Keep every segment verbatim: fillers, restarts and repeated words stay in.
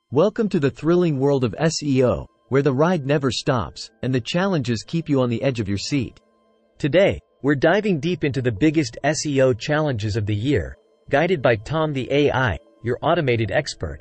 Welcome to the thrilling world of S E O, where the ride never stops, and the challenges keep you on the edge of your seat. Today, we're diving deep into the biggest S E O challenges of the year, guided by Tom the A I, your automated expert.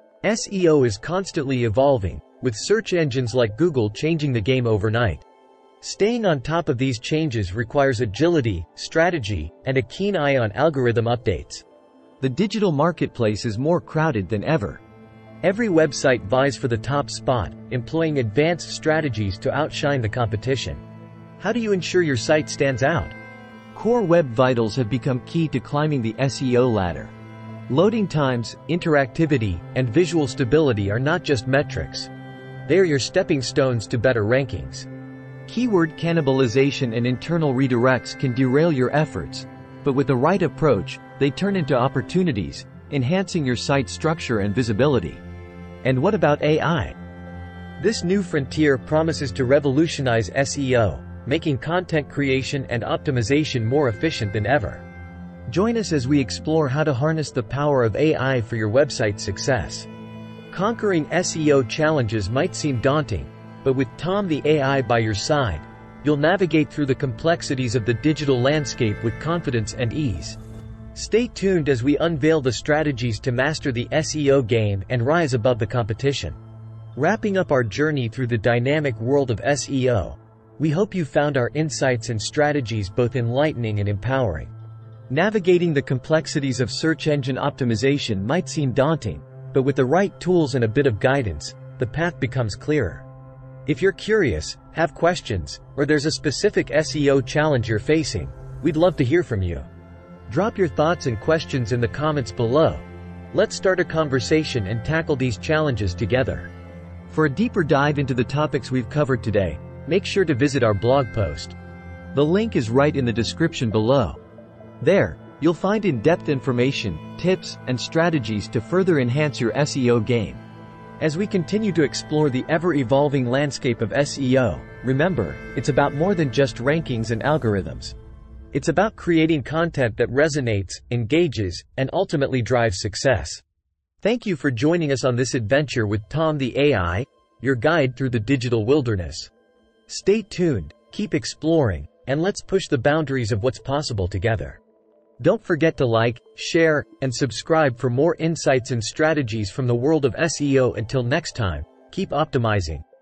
S E O is constantly evolving, with search engines like Google changing the game overnight. Staying on top of these changes requires agility, strategy, and a keen eye on algorithm updates. The digital marketplace is more crowded than ever. Every website vies for the top spot, employing advanced strategies to outshine the competition. How do you ensure your site stands out? Core web vitals have become key to climbing the S E O ladder. Loading times, interactivity, and visual stability are not just metrics. They are your stepping stones to better rankings. Keyword cannibalization and internal redirects can derail your efforts, but with the right approach, they turn into opportunities, enhancing your site's structure and visibility. And what about A I? This new frontier promises to revolutionize S E O, making content creation and optimization more efficient than ever. Join us as we explore how to harness the power of A I for your website's success. Conquering S E O challenges might seem daunting, but with Tom the A I by your side, you'll navigate through the complexities of the digital landscape with confidence and ease. Stay tuned as we unveil the strategies to master the S E O game and rise above the competition. Wrapping up our journey through the dynamic world of S E O, we hope you found our insights and strategies both enlightening and empowering. Navigating the complexities of search engine optimization might seem daunting, but with the right tools and a bit of guidance, the path becomes clearer. If you're curious, have questions, or there's a specific S E O challenge you're facing, we'd love to hear from you. Drop your thoughts and questions in the comments below. Let's start a conversation and tackle these challenges together. For a deeper dive into the topics we've covered today, make sure to visit our blog post. The link is right in the description below. There, you'll find in-depth information, tips, and strategies to further enhance your S E O game. As we continue to explore the ever-evolving landscape of S E O, remember, it's about more than just rankings and algorithms. It's about creating content that resonates, engages, and ultimately drives success. Thank you for joining us on this adventure with Tom the A I, your guide through the digital wilderness. Stay tuned, keep exploring, and let's push the boundaries of what's possible together. Don't forget to like, share, and subscribe for more insights and strategies from the world of S E O. Until next time, keep optimizing.